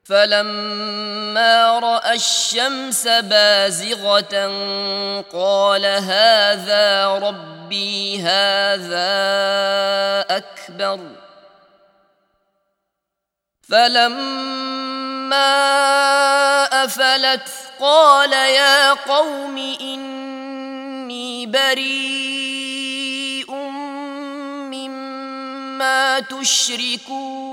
فلما رأى الشمس بازغة قال هذا ربي هذا أكبر. فلما أفلت قال يا قوم إني بريء مما تشركون